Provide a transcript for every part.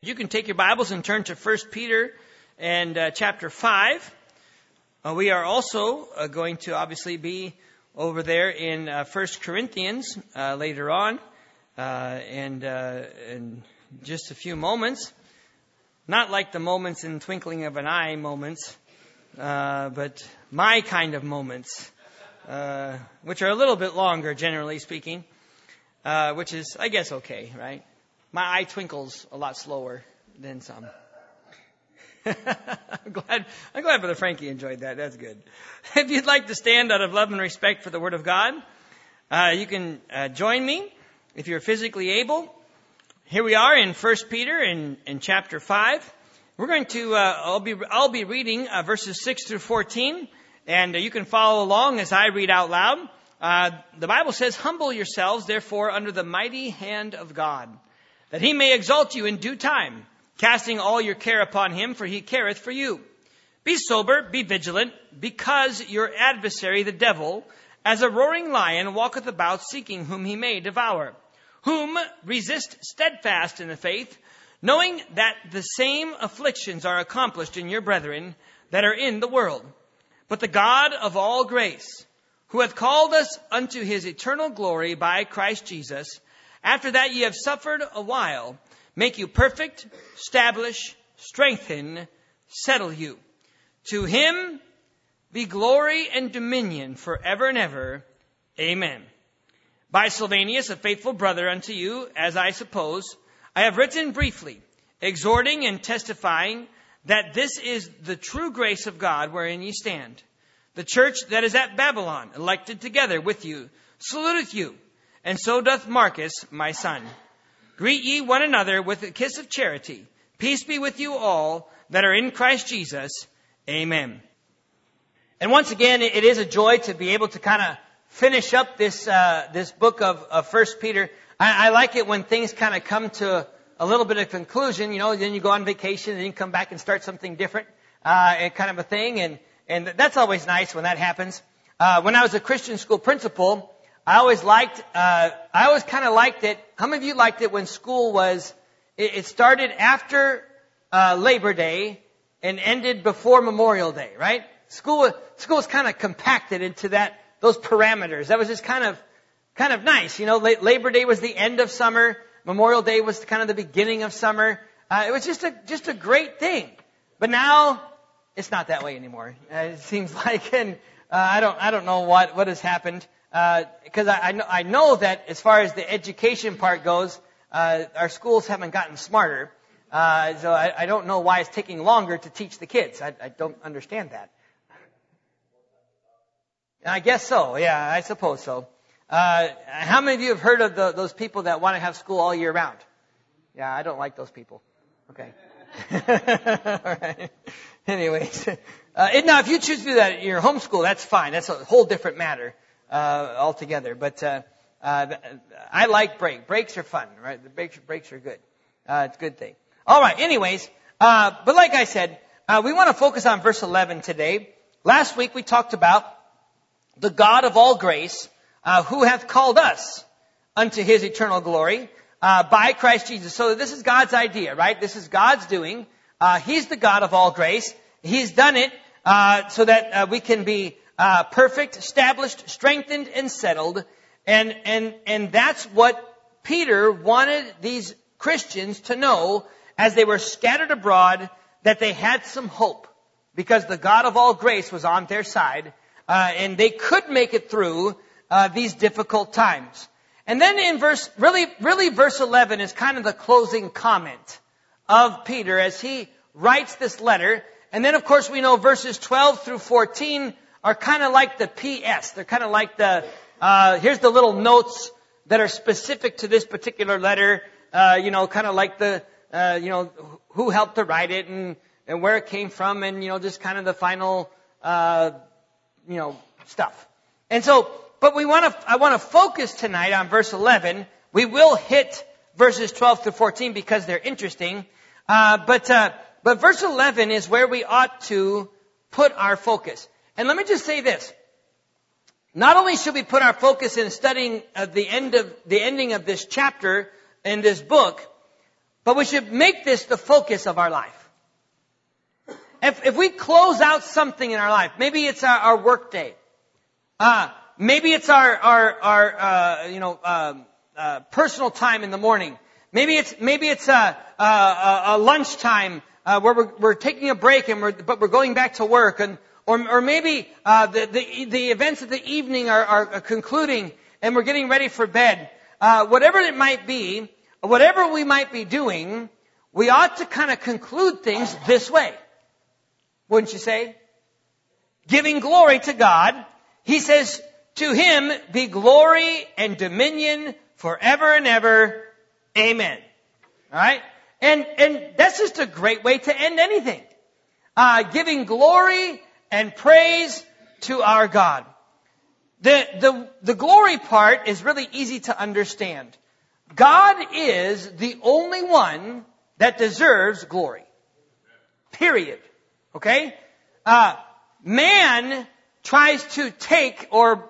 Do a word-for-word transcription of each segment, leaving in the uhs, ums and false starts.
You can take your Bibles and turn to First Peter and uh, chapter five. Uh, we are also uh, going to obviously be over there in uh, First Corinthians uh, later on, uh, and uh, in just a few moments. Not like the moments in twinkling of an eye moments, uh, but my kind of moments, uh, which are a little bit longer, generally speaking, uh, which is, I guess, okay, right? My eye twinkles a lot slower than some. I'm glad, I'm glad Brother Frankie enjoyed that. That's good. If you'd like to stand out of love and respect for the Word of God, uh, you can uh, join me if you're physically able. Here we are in First Peter in, in chapter five. We're going to, uh, I'll be, I'll be reading uh, verses six through fourteen, and uh, you can follow along as I read out loud. Uh, the Bible says, "Humble yourselves, therefore, under the mighty hand of God, that he may exalt you in due time, casting all your care upon him, for he careth for you. Be sober, be vigilant, because your adversary the devil, as a roaring lion, walketh about, seeking whom he may devour. Whom resist steadfast in the faith, knowing that the same afflictions are accomplished in your brethren that are in the world. But the God of all grace, who hath called us unto his eternal glory by Christ Jesus, after that ye have suffered a while, make you perfect, establish, strengthen, settle you. To him be glory and dominion forever and ever. Amen. By Silvanus, a faithful brother unto you, as I suppose, I have written briefly, exhorting and testifying that this is the true grace of God wherein ye stand. The church that is at Babylon, elected together with you, saluteth you. And so doth Marcus, my son. Greet ye one another with a kiss of charity. Peace be with you all that are in Christ Jesus. Amen." And once again, it is a joy to be able to kind of finish up this uh, this book of, of First Peter. I, I like it when things kind of come to a little bit of conclusion. You know, then you go on vacation and you come back and start something different, uh, and kind of a thing. And and that's always nice when that happens. Uh, when I was a Christian school principal, I always liked, uh, I always kind of liked it. How many of you liked it when school was, it, it started after, uh, Labor Day and ended before Memorial Day, right? School, school was kind of compacted into that, those parameters. That was just kind of, kind of nice. You know, Labor Day was the end of summer. Memorial Day was kind of the beginning of summer. Uh, it was just a, just a great thing. But now, it's not that way anymore. Uh, it seems like, and, uh, I don't, I don't know what, what has happened. Because uh, I, I, know, I know that as far as the education part goes, uh, our schools haven't gotten smarter. Uh, so I, I don't know why it's taking longer to teach the kids. I, I don't understand that. I guess so. Yeah, I suppose so. Uh, how many of you have heard of the, those people that want to have school all year round? Yeah, I don't like those people. Okay. All right. Anyways, uh, now if you choose to do that in your homeschool, that's fine. That's a whole different matter. Uh, altogether. But, uh, uh, I like break. Breaks are fun, right? The breaks, breaks are good. Uh, it's a good thing. All right. Anyways, uh, but like I said, uh, we want to focus on verse eleven today. Last week we talked about the God of all grace, uh, who hath called us unto his eternal glory, uh, by Christ Jesus. So this is God's idea, right? This is God's doing. Uh, he's the God of all grace. He's done it, uh, so that, uh, we can be Uh, perfect, established, strengthened, and settled. And, and, and that's what Peter wanted these Christians to know as they were scattered abroad, that they had some hope because the God of all grace was on their side, uh, and they could make it through, uh, these difficult times. And then in verse, really, really verse eleven is kind of the closing comment of Peter as he writes this letter. And then of course we know verses twelve through fourteen are kind of like the P S. They're kind of like the, uh, here's the little notes that are specific to this particular letter, uh, you know, kind of like the, uh, you know, who helped to write it and, and where it came from and, you know, just kind of the final, uh, you know, stuff. And so, but we want to, I want to focus tonight on verse eleven. We will hit verses twelve through fourteen because they're interesting. Uh, but, uh, but verse eleven is where we ought to put our focus. And let me just say this. Not only should we put our focus in studying uh, the end of the ending of this chapter in this book, But we should make this the focus of our life. If, if we close out something in our life, maybe it's our, our work day. Uh, maybe it's our, our, our, uh, you know, um, uh, personal time in the morning. Maybe it's, maybe it's a, a, a lunchtime, uh, where we're, we're taking a break and we're, but we're going back to work. And, or, or maybe, uh, the, the, the events of the evening are, are concluding and we're getting ready for bed. Uh, whatever it might be, whatever we might be doing, we ought to kind of conclude things this way. Wouldn't you say? Giving glory to God. He says, to Him be glory and dominion forever and ever. Amen. All right? And, and that's just a great way to end anything. Uh, giving glory and praise to our God. The, the, the glory part is really easy to understand. God is the only one that deserves glory. Period. Okay? Uh, man tries to take or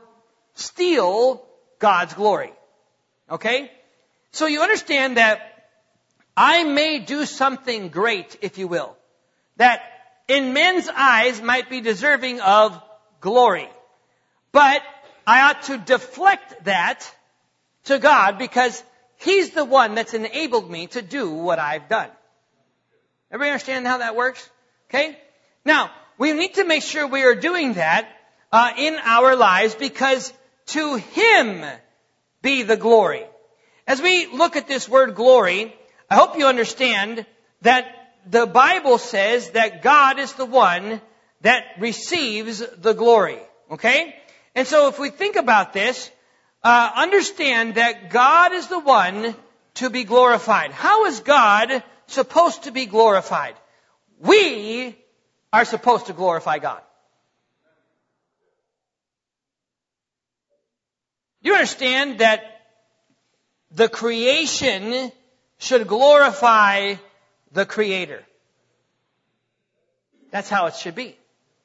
steal God's glory. Okay? So you understand that I may do something great, if you will, that in men's eyes might be deserving of glory. But I ought to deflect that to God because He's the one that's enabled me to do what I've done. Everybody understand how that works? Okay? Now, we need to make sure we are doing that uh, in our lives because to Him be the glory. As we look at this word glory, I hope you understand that the Bible says that God is the one that receives the glory. Okay? And so if we think about this, uh, understand that God is the one to be glorified. How is God supposed to be glorified? We are supposed to glorify God. You understand that the creation should glorify the Creator. That's how it should be.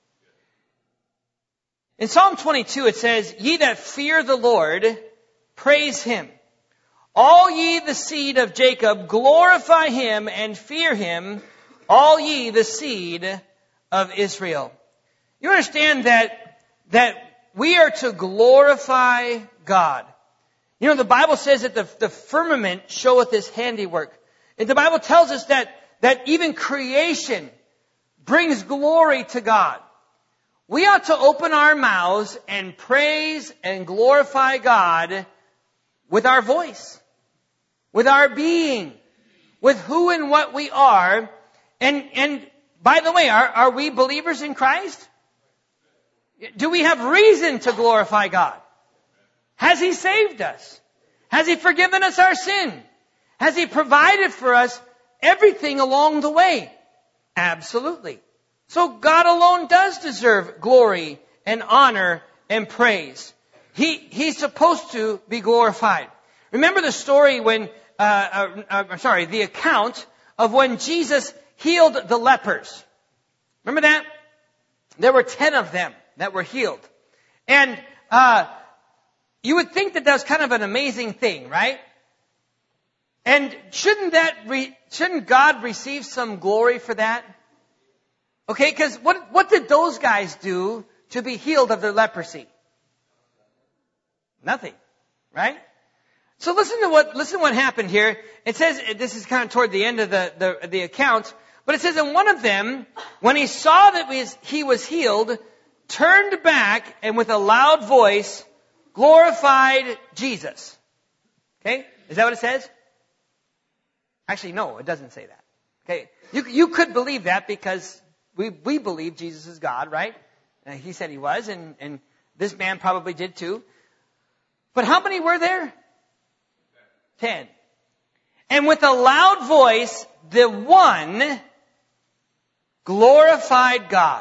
In Psalm twenty-two it says, ye that fear the Lord, praise Him. All ye the seed of Jacob, glorify Him and fear Him, all ye the seed of Israel. You understand that, that we are to glorify God. You know, the Bible says that the, the firmament showeth His handiwork. And the Bible tells us that, that even creation brings glory to God. We ought to open our mouths and praise and glorify God with our voice, with our being, with who and what we are. And, and by the way, are, are we believers in Christ? Do we have reason to glorify God? Has He saved us? Has He forgiven us our sin? Has He provided for us everything along the way? Absolutely. So God alone does deserve glory and honor and praise. He, He's supposed to be glorified. Remember the story when, uh, uh, uh, I'm sorry, the account of when Jesus healed the lepers. Remember that? There were ten of them that were healed. And, uh, you would think that that was kind of an amazing thing, right? And shouldn't that, re, shouldn't God receive some glory for that? Okay, because what, what did those guys do to be healed of their leprosy? Nothing, right? So listen to what, listen to what happened here. It says, this is kind of toward the end of the, the, the account, but it says, and one of them, when he saw that he was healed, turned back and with a loud voice glorified Jesus. Okay? Is that what it says? Actually, no, it doesn't say that. Okay? You, you could believe that because we, we believe Jesus is God, right? Uh, he said He was, and, and this man probably did too. But how many were there? Ten. And with a loud voice, the one glorified God.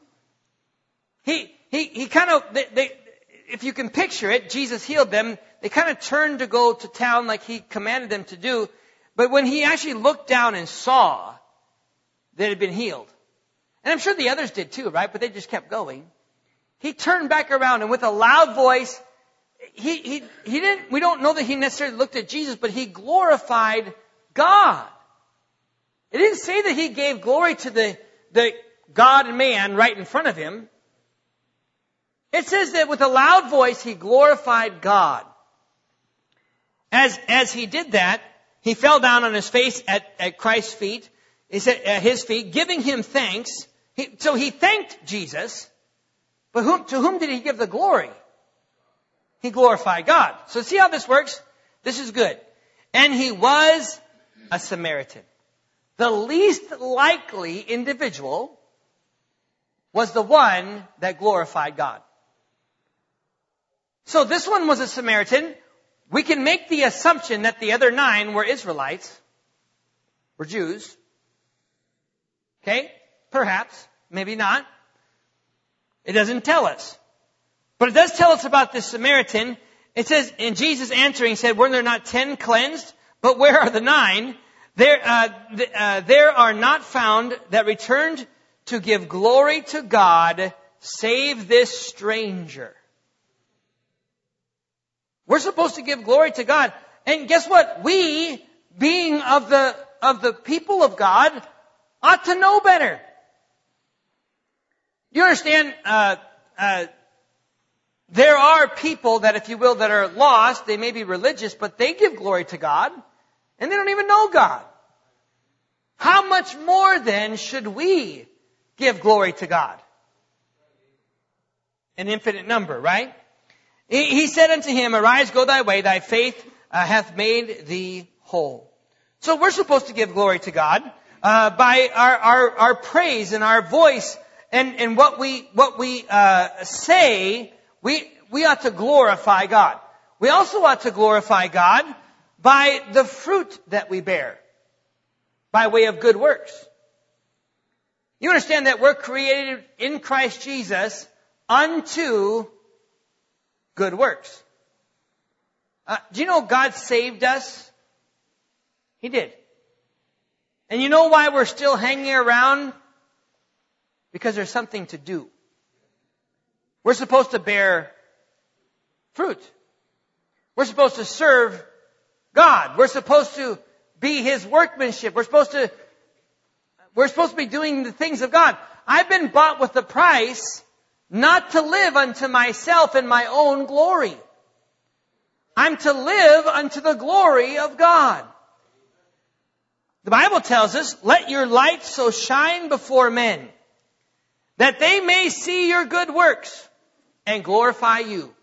He, he, he kind of, they, they, if you can picture it, Jesus healed them. They kind of turned to go to town like He commanded them to do. But when He actually looked down and saw that it had been healed, and I'm sure the others did too, right? But they just kept going. He turned back around and with a loud voice, he, he, he didn't, we don't know that He necessarily looked at Jesus, but He glorified God. It didn't say that he gave glory to the, the God and man right in front of him. It says that with a loud voice, he glorified God. As, as he did that, he fell down on his face at, at Christ's feet. He said, at his feet, giving him thanks. He, so he thanked Jesus. But whom, to whom did he give the glory? He glorified God. So see how this works? This is good. And he was a Samaritan. The least likely individual was the one that glorified God. So this one was a Samaritan. We can make the assumption that the other nine were Israelites, were Jews. Okay? Perhaps. Maybe not. It doesn't tell us. But it does tell us about this Samaritan. It says, and Jesus answering said, were there not ten cleansed? But where are the nine? There, uh, th- uh, there are not found that returned to give glory to God, save this stranger. We're supposed to give glory to God. And guess what? We, being of the, of the people of God, ought to know better. You understand, uh, uh, there are people that, if you will, that are lost. They may be religious, but they give glory to God, and they don't even know God. How much more then should we give glory to God? An infinite number, right? He, he said unto him, arise, go thy way, thy faith uh, hath made thee whole. So we're supposed to give glory to God uh, by our, our, our praise and our voice and, and what we what we uh, say. We we ought to glorify God. We also ought to glorify God by the fruit that we bear, by way of good works. You understand that we're created in Christ Jesus unto good works. Uh, do you know God saved us? He did. And you know why we're still hanging around? Because there's something to do. We're supposed to bear fruit. We're supposed to serve God. We're supposed to be His workmanship. We're supposed to, we're supposed to be doing the things of God. I've been bought with a price not to live unto myself and my own glory. I'm to live unto the glory of God. The Bible tells us, let your light so shine before men that they may see your good works and glorify you.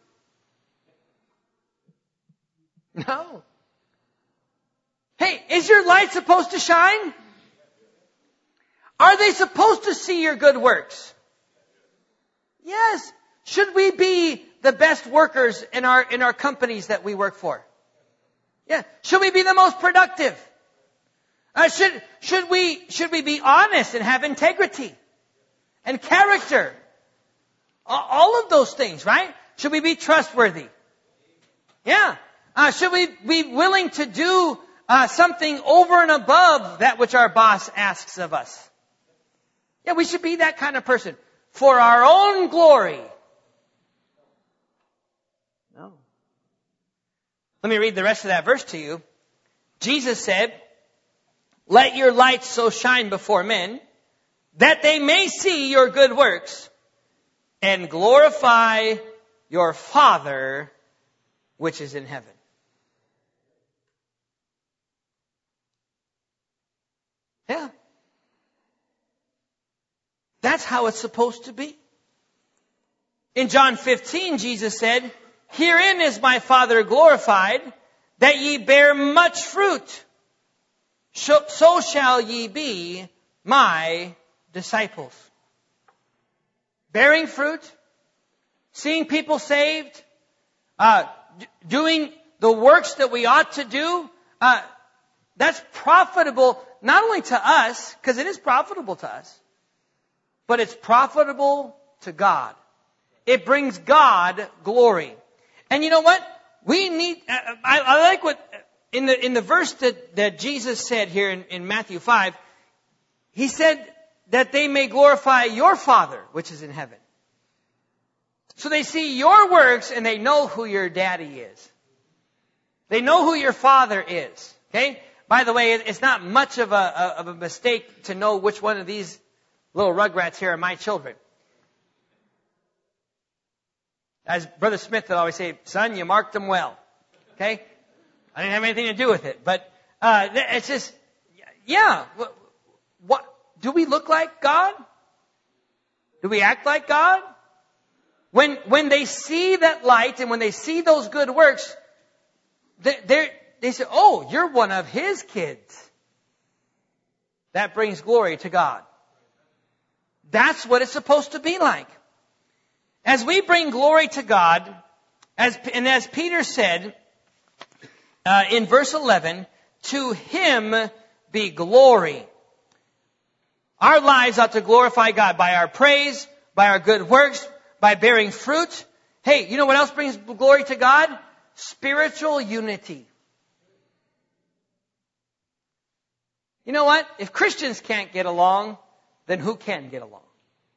No. Hey, is your light supposed to shine? Are they supposed to see your good works? Yes. Should we be the best workers in our, in our companies that we work for? Yeah. Should we be the most productive? Uh, should, should we, should we be honest and have integrity and character? All of those things, right? Should we be trustworthy? Yeah. Uh, should we be willing to do uh, something over and above that which our boss asks of us? Yeah, we should be that kind of person. For our own glory. No. Let me read the rest of that verse to you. Jesus said, let your light so shine before men that they may see your good works and glorify your Father which is in heaven. Yeah. That's how it's supposed to be. In John fifteen, Jesus said, herein is my Father glorified, that ye bear much fruit. So shall ye be my disciples. Bearing fruit, seeing people saved, uh, d- doing the works that we ought to do, uh, that's profitable not only to us, because it is profitable to us, but it's profitable to God. It brings God glory. And you know what? We need, I, I like what, in the, in the verse that, that Jesus said here in, in Matthew five, He said that they may glorify your Father, which is in heaven. So they see your works and they know who your daddy is. They know who your Father is. Okay? By the way, it's not much of a, of a mistake to know which one of these little rugrats here are my children. As Brother Smith would always say, son, you marked them well. Okay? I didn't have anything to do with it. But uh, it's just, yeah. What, what do we look like God? Do we act like God? When when they see that light and when they see those good works, they they say, oh, you're one of His kids. That brings glory to God. That's what it's supposed to be like. As we bring glory to God, as and as Peter said uh, in verse eleven, to Him be glory. Our lives ought to glorify God by our praise, by our good works, by bearing fruit. Hey, you know what else brings glory to God? Spiritual unity. You know what? If Christians can't get along, then who can get along?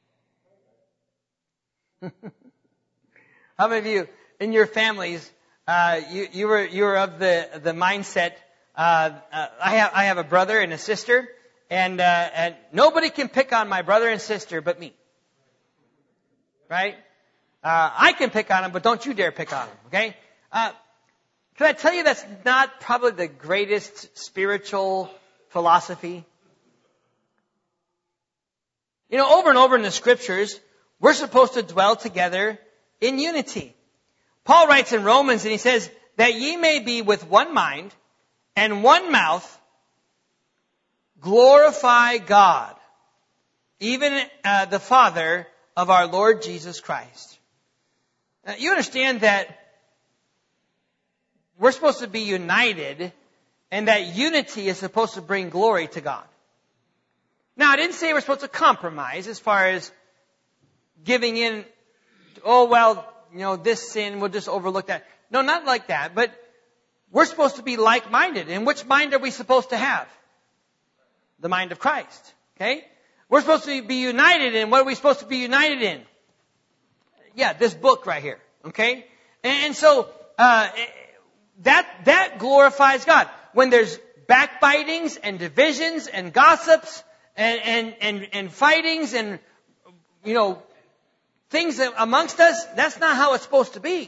How many of you in your families, uh, you, you were you were of the the mindset? Uh, uh, I have I have a brother and a sister, and uh, and nobody can pick on my brother and sister but me. Right? Uh, I can pick on them, but don't you dare pick on them. Okay? Uh, can I tell you that's not probably the greatest spiritual philosophy? You know, over and over in the scriptures, we're supposed to dwell together in unity. Paul writes in Romans, and he says, that ye may be with one mind and one mouth, glorify God, even uh, the Father of our Lord Jesus Christ. Now, you understand that we're supposed to be united, and that unity is supposed to bring glory to God. Now, I didn't say we're supposed to compromise as far as giving in, oh, well, you know, this sin, we'll just overlook that. No, not like that. But we're supposed to be like-minded. And which mind are we supposed to have? The mind of Christ. Okay? We're supposed to be united in, what are we supposed to be united in? Yeah, this book right here. Okay? And, and so, uh, that, that glorifies God. When there's backbitings and divisions and gossips and, and, and, and fightings and, you know, things amongst us, that's not how it's supposed to be.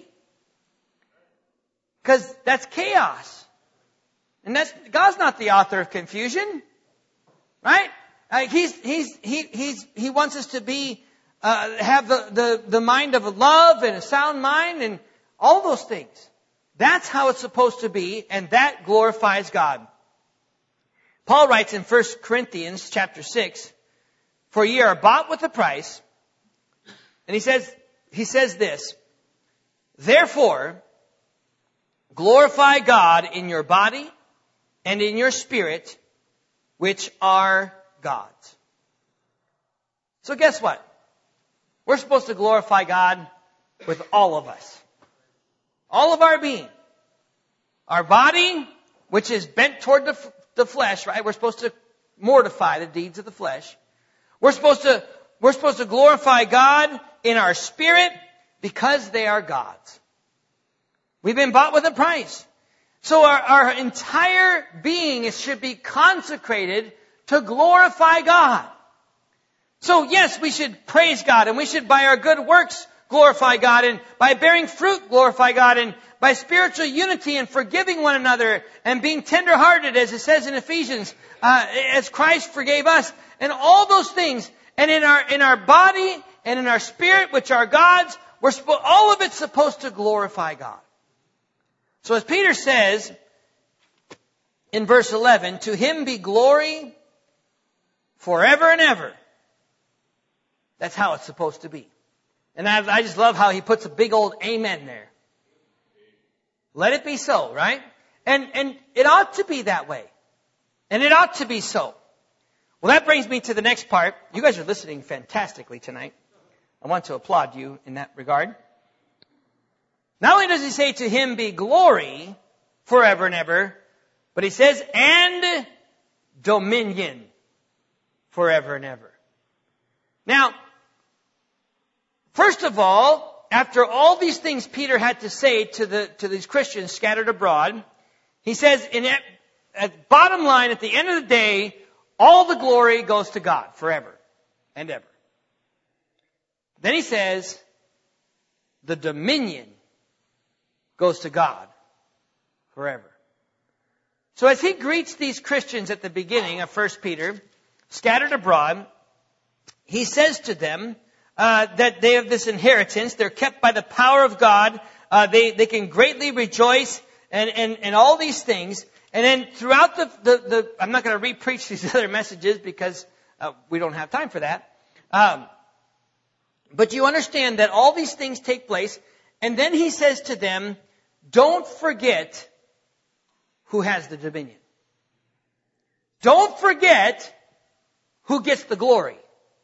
Because that's chaos. And that's, God's not the author of confusion. Right? Uh, he's, he's, he, he's, he wants us to be, uh, have the, the, the mind of love and a sound mind and all those things. That's how it's supposed to be, and that glorifies God. Paul writes in First Corinthians chapter six, for ye are bought with a price. And he says, he says this, therefore, glorify God in your body and in your spirit, which are God's. So guess what? We're supposed to glorify God with all of us. All of our being. Our body, which is bent toward the, the flesh, right? We're supposed to mortify the deeds of the flesh. We're supposed to, we're supposed to glorify God in our spirit because they are God's. We've been bought with a price. So our, our entire being should be consecrated to glorify God. So yes, we should praise God, and we should by our good works glorify God, and by bearing fruit glorify God, and by spiritual unity and forgiving one another and being tenderhearted, as it says in Ephesians, uh, as Christ forgave us, and all those things. And in our in our body and in our spirit, which are God's, we're spo- all of it's supposed to glorify God. So as Peter says in verse eleven, to Him be glory forever and ever. That's how it's supposed to be. And I, I just love how he puts a big old amen there. Let it be so, right? And and it ought to be that way. And it ought to be so. Well, that brings me to the next part. You guys are listening fantastically tonight. I want to applaud you in that regard. Not only does he say to Him be glory forever and ever, but he says, and dominion forever and ever. Now, first of all, after all these things Peter had to say to the to these Christians scattered abroad, he says, in at bottom line, at the end of the day, all the glory goes to God forever and ever. Then he says, the dominion goes to God forever. So as he greets these Christians at the beginning of First Peter, scattered abroad, he says to them uh, that they have this inheritance. They're kept by the power of God. Uh, they, they can greatly rejoice and, and, and all these things. And then throughout the, the, the I'm not going to re-preach these other messages because uh, we don't have time for that. Um, but you understand that all these things take place. And then he says to them, don't forget who has the dominion. Don't forget who gets the glory.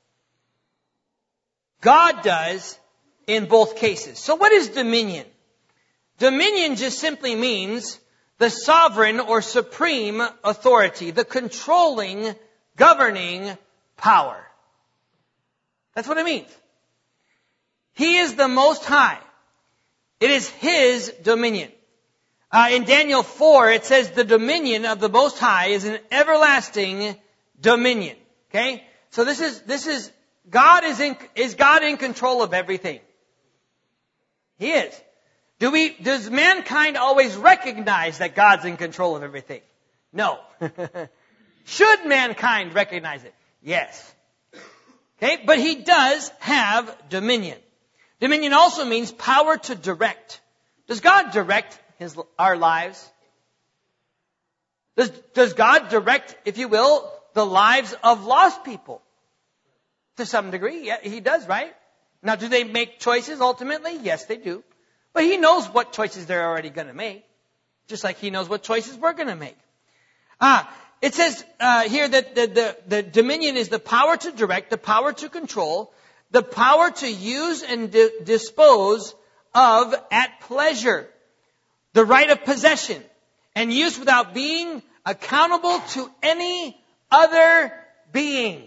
God does in both cases. So what is dominion? Dominion just simply means the sovereign or supreme authority, the controlling, governing power. That's what it means. He is the Most High. It is His dominion. Uh, in Daniel four, it says the dominion of the Most High is an everlasting dominion. Okay? So this is, this is, God is in, is God in control of everything? He is. Do we, does mankind always recognize that God's in control of everything? No. Should mankind recognize it? Yes. Okay? But He does have dominion. Dominion also means power to direct. Does God direct His, our lives? Does, does God direct, if you will, the lives of lost people? To some degree, yeah, He does, right? Now, do they make choices ultimately? Yes, they do. But He knows what choices they're already going to make. Just like He knows what choices we're going to make. Ah, it says uh, here that the, the, the dominion is the power to direct, the power to control, the power to use and di- dispose of at pleasure, the right of possession, and use without being accountable to any other being.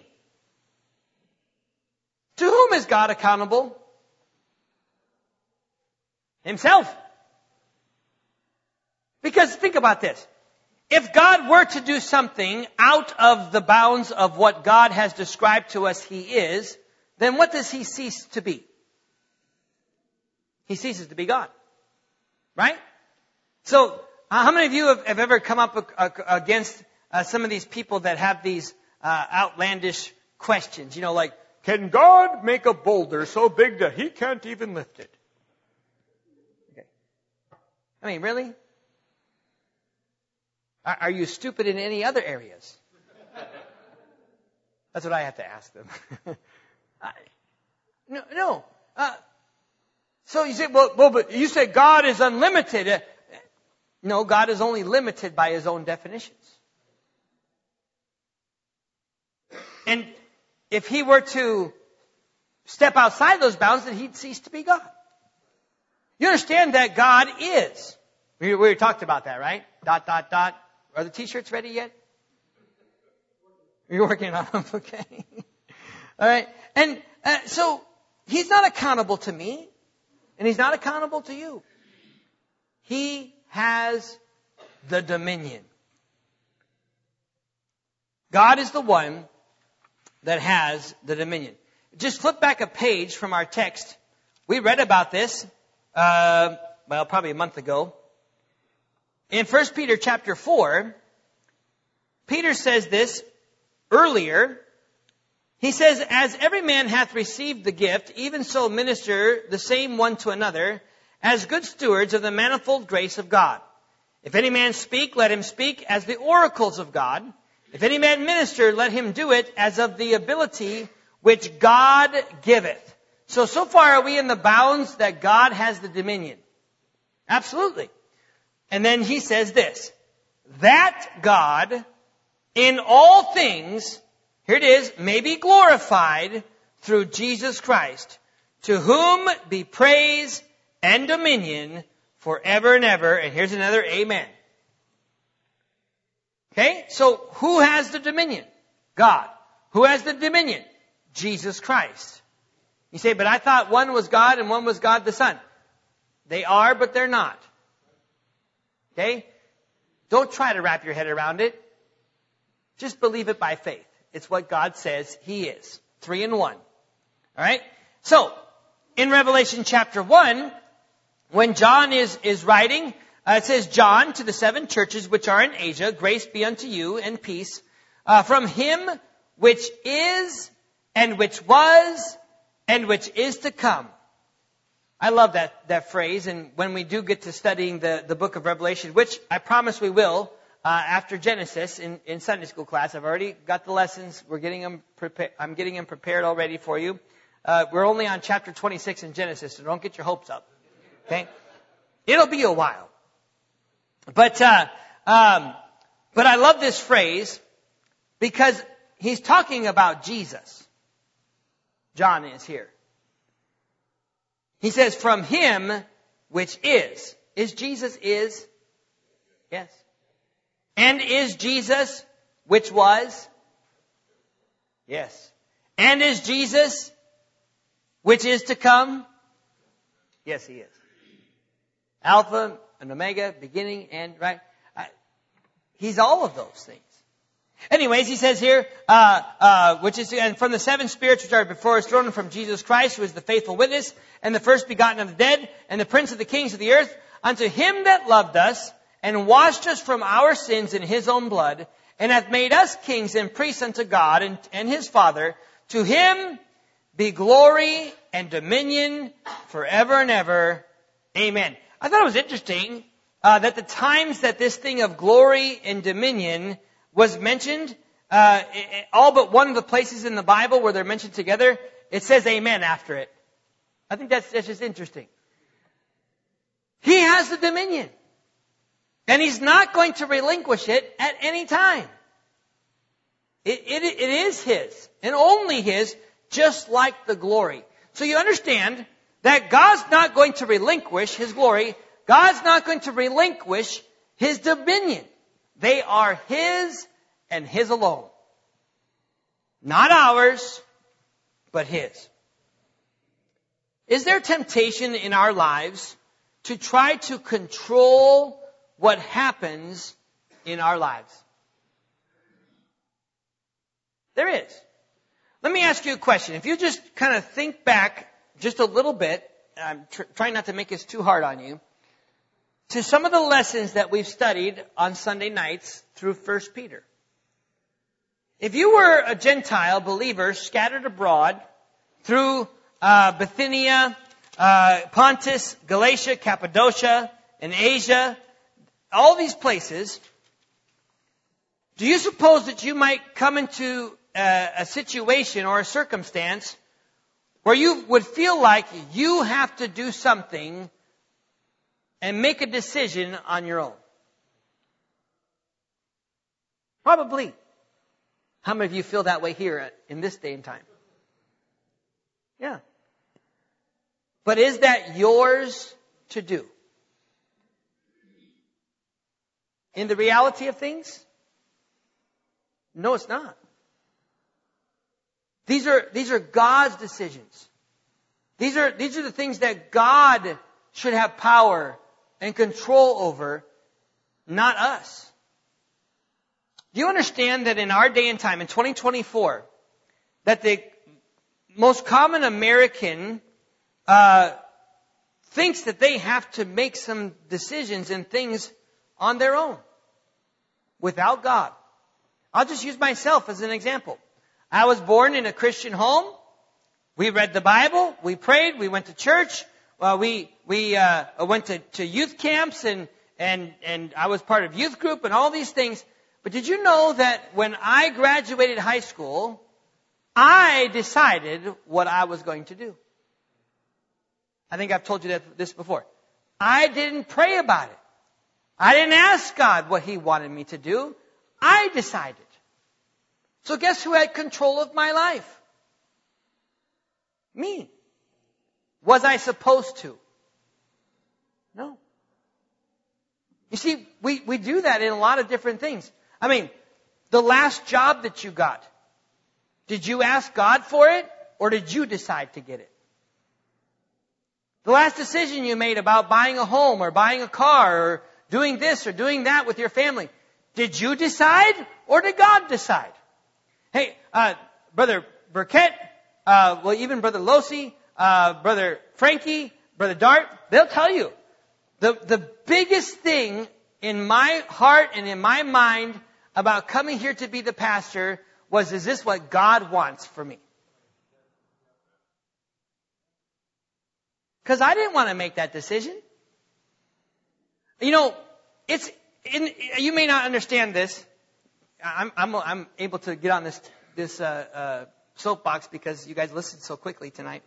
To whom is God accountable? Himself. Because think about this. If God were to do something out of the bounds of what God has described to us He is, then what does He cease to be? He ceases to be God. Right? So, uh, how many of you have, have ever come up uh, against uh, some of these people that have these uh, outlandish questions? You know, like, can God make a boulder so big that He can't even lift it? Okay. I mean, really? Are, are you stupid in any other areas? That's what I have to ask them. I, no, no. Uh, so you say, well, well, but you say God is unlimited. Uh, no, God is only limited by His own definitions. And if He were to step outside those bounds, then He'd cease to be God. You understand that God is. We, we talked about that, right? Dot, dot, dot. Are the t-shirts ready yet? You're working on them, okay. All right. And uh, so He's not accountable to me, and He's not accountable to you. He has the dominion. God is the one that has the dominion. Just flip back a page from our text. We read about this, uh, well, probably a month ago. In First Peter chapter four, Peter says this earlier. He says, as every man hath received the gift, even so minister the same one to another, as good stewards of the manifold grace of God. If any man speak, let him speak as the oracles of God. If any man minister, let him do it as of the ability which God giveth. So, so far are we in the bounds that God has the dominion? Absolutely. And then he says this, that God in all things, here it is, may be glorified through Jesus Christ, to whom be praise and dominion forever and ever. And here's another amen. Okay, so who has the dominion? God. Who has the dominion? Jesus Christ. You say, but I thought one was God and one was God the Son. They are, but they're not. Okay? Don't try to wrap your head around it. Just believe it by faith. It's what God says He is. Three in one. All right? So, in Revelation chapter one, when John is, is writing, uh, it says, John, to the seven churches which are in Asia, grace be unto you and peace, uh, from Him which is, and which was, and which is to come. I love that, that phrase, and when we do get to studying the, the book of Revelation, which I promise we will, uh, after Genesis in, in Sunday school class. I've already got the lessons. We're getting them prepared. I'm getting them prepared already for you. Uh, we're only on chapter twenty-six in Genesis, so don't get your hopes up. Okay? It'll be a while. But, uh, um, but I love this phrase because he's talking about Jesus. John is here. He says, from Him which is. Is Jesus is? Yes. And is Jesus which was? Yes. And is Jesus which is to come? Yes, He is. Alpha and Omega, beginning and, right? Uh, he's all of those things. Anyways, he says here, uh, uh, which is, and from the seven spirits which are before His throne, and from Jesus Christ, who is the faithful witness, and the first begotten of the dead, and the prince of the kings of the earth, unto Him that loved us, and washed us from our sins in His own blood, and hath made us kings and priests unto God and, and His Father, to Him be glory and dominion forever and ever. Amen. I thought it was interesting uh, that the times that this thing of glory and dominion was mentioned, uh, all but one of the places in the Bible where they're mentioned together, it says amen after it. I think that's, that's just interesting. He has the dominion. And He's not going to relinquish it at any time. It, it, it is His, and only His, just like the glory. So you understand that God's not going to relinquish His glory. God's not going to relinquish His dominion. They are His and His alone. Not ours, but His. Is there temptation in our lives to try to control what happens in our lives? There is. Let me ask you a question. If you just kind of think back just a little bit, I'm tr- trying not to make this too hard on you, to some of the lessons that we've studied on Sunday nights through First Peter. If you were a Gentile believer scattered abroad through uh, Bithynia, uh, Pontus, Galatia, Cappadocia, and Asia, all these places, do you suppose that you might come into a, a situation or a circumstance where you would feel like you have to do something and make a decision on your own? Probably. How many of you feel that way here in this day and time? Yeah. But is that yours to do? In the reality of things? No, it's not. These are, these are God's decisions. These are, these are the things that God should have power and control over, not us. Do you understand that in our day and time, in twenty twenty-four, that the most common American uh, thinks that they have to make some decisions and things on their own, without God? I'll just use myself as an example. I was born in a Christian home. We read the Bible. We prayed. We went to church. Well, we we uh, went to, to youth camps, and and and I was part of youth group and all these things. But did you know that when I graduated high school, I decided what I was going to do? I think I've told you that, this before. I didn't pray about it. I didn't ask God what He wanted me to do. I decided. So guess who had control of my life? Me. Was I supposed to? No. You see, we, we do that in a lot of different things. I mean, the last job that you got, did you ask God for it, or did you decide to get it? The last decision you made about buying a home or buying a car or doing this or doing that with your family. Did you decide or did God decide? Hey, uh, Brother Burkett, uh, well, even Brother Losi, uh, Brother Frankie, Brother Dart, they'll tell you the, the biggest thing in my heart and in my mind about coming here to be the pastor was, is this what God wants for me? Because I didn't want to make that decision. You know, it's in, you may not understand this. I'm, I'm, I'm able to get on this this uh, uh, soapbox because you guys listened so quickly tonight.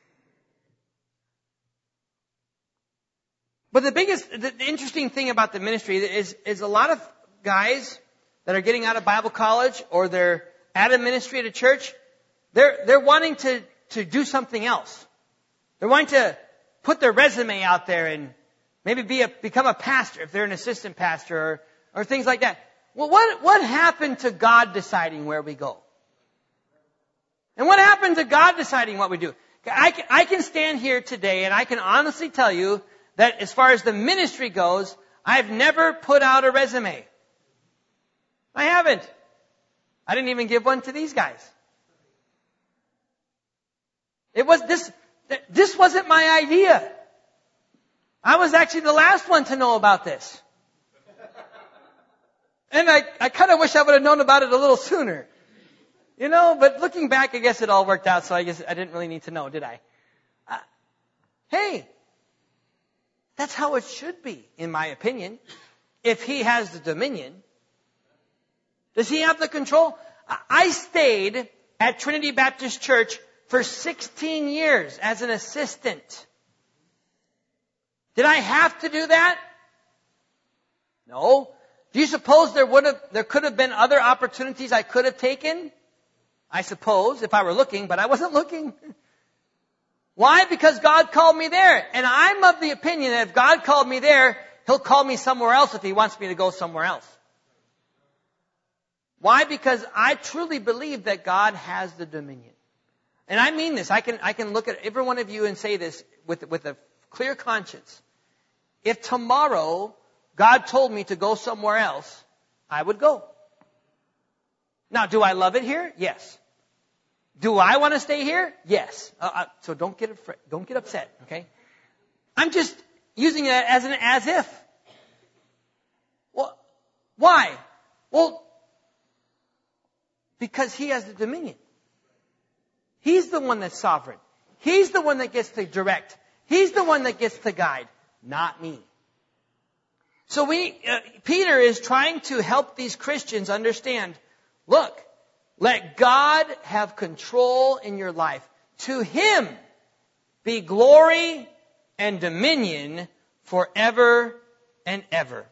But the biggest, the, the interesting thing about the ministry is, is a lot of guys that are getting out of Bible college or they're at a ministry at a church, they're they're wanting to to do something else. They're wanting to put their resume out there and maybe be a, become a pastor if they're an assistant pastor or, or things like that. Well, what, what happened to God deciding where we go? And what happened to God deciding what we do? I can, I can stand here today and I can honestly tell you that as far as the ministry goes, I've never put out a resume. I haven't. I didn't even give one to these guys. It was this, this wasn't my idea. I was actually the last one to know about this. And I, I kind of wish I would have known about it a little sooner. You know, but looking back, I guess it all worked out, so I guess I didn't really need to know, did I? Uh, hey, that's how it should be, in my opinion. If he has the dominion, does he have the control? I stayed at Trinity Baptist Church for sixteen years as an assistant. Did I have to do that? No. Do you suppose there would have, there could have been other opportunities I could have taken? I suppose, if I were looking, but I wasn't looking. Why? Because God called me there. And I'm of the opinion that if God called me there, He'll call me somewhere else if He wants me to go somewhere else. Why? Because I truly believe that God has the dominion. And I mean this. I can, I can look at every one of you and say this with, with a clear conscience. If tomorrow God told me to go somewhere else, I would go. Now, do I love it here? Yes. Do I want to stay here? Yes. Uh, uh, so don't get afraid, don't get upset, okay? I'm just using it as an as if. Well, why? Well, because He has the dominion. He's the one that's sovereign. He's the one that gets to direct. He's the one that gets to guide, not me. So we, uh, Peter is trying to help these Christians understand, look, let God have control in your life. To Him be glory and dominion forever and ever.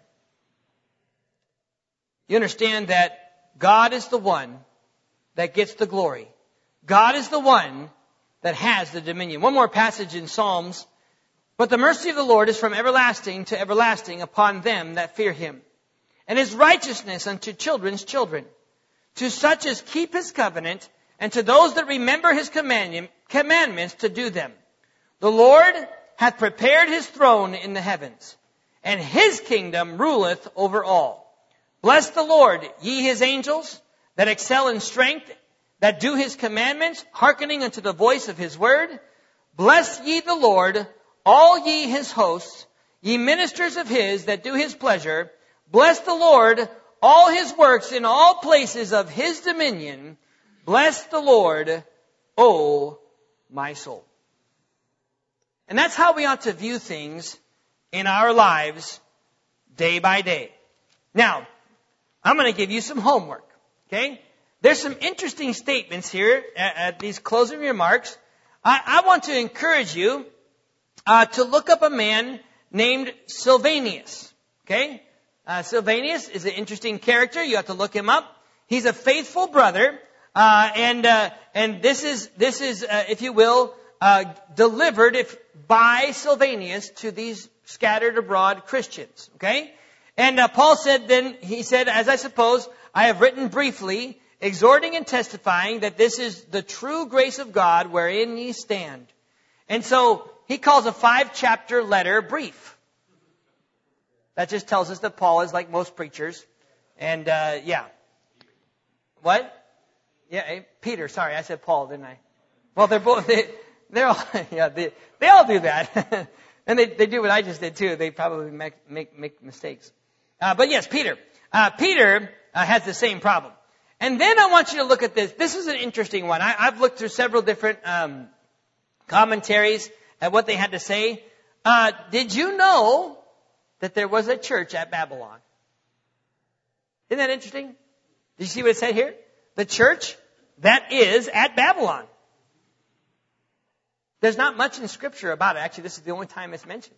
You understand that God is the one that gets the glory. God is the one that has the dominion. One more passage in Psalms. But the mercy of the Lord is from everlasting to everlasting upon them that fear Him, and His righteousness unto children's children, to such as keep His covenant, and to those that remember His commandments to do them. The Lord hath prepared His throne in the heavens, and His kingdom ruleth over all. Bless the Lord, ye His angels, that excel in strength, that do His commandments, hearkening unto the voice of His word. Bless ye the Lord, all ye His hosts, ye ministers of His that do His pleasure. Bless the Lord, all His works in all places of His dominion. Bless the Lord, O my soul. And that's how we ought to view things in our lives day by day. Now, I'm going to give you some homework, okay? There's some interesting statements here at, at these closing remarks. I, I want to encourage you uh, to look up a man named Sylvanus, okay? Uh, Sylvanus is an interesting character. You have to look him up. He's a faithful brother, uh, and uh, and this is this is, uh, if you will, uh, delivered if by Sylvanus to these scattered abroad Christians. Okay, and uh, Paul said then he said, as I suppose I have written briefly, exhorting and testifying that this is the true grace of God wherein ye stand. And so he calls a five chapter letter brief. That just tells us that Paul is like most preachers. And, uh, yeah. What? Yeah, eh, Peter. Sorry, I said Paul, didn't I? Well, they're both, they, they're all, yeah, they, they all do that. And they, they do what I just did too. They probably make, make, make mistakes. Uh, but yes, Peter. Uh, Peter uh, has the same problem. And then I want you to look at this. This is an interesting one. I, I've looked through several different um, commentaries at what they had to say. Uh, did you know that there was a church at Babylon? Isn't that interesting? Did you see what it said here? The church that is at Babylon. There's not much in Scripture about it. Actually, this is the only time it's mentioned.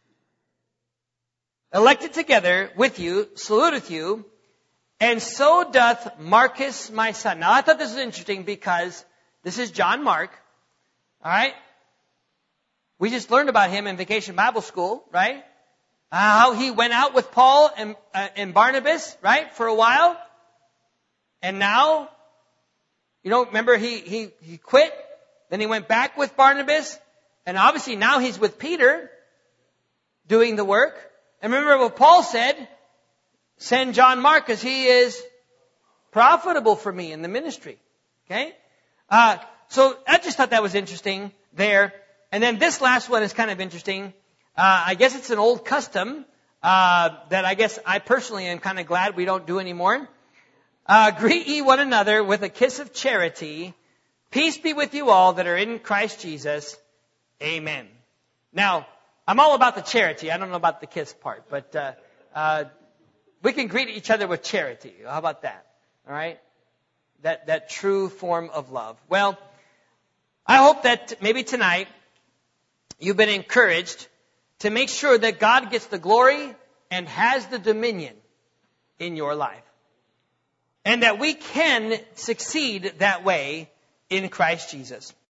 Elected together with you, saluteth you, and so doth Marcus my son. Now, I thought this was interesting because this is John Mark. All right? We just learned about him in Vacation Bible School, right? Uh, how he went out with Paul and, uh, and Barnabas, right, for a while. And now, you know, remember he, he, he quit. Then he went back with Barnabas. And obviously now he's with Peter doing the work. And remember what Paul said, send John Mark because he is profitable for me in the ministry. Okay? Uh, so I just thought that was interesting there. And then this last one is kind of interesting. Uh, I guess it's an old custom uh, that I guess I personally am kind of glad we don't do anymore. Uh, greet ye one another with a kiss of charity. Peace be with you all that are in Christ Jesus. Amen. Now, I'm all about the charity. I don't know about the kiss part, but uh, uh, we can greet each other with charity. How about that? All right? That that true form of love. Well, I hope that maybe tonight you've been encouraged to make sure that God gets the glory and has the dominion in your life. And that we can succeed that way in Christ Jesus.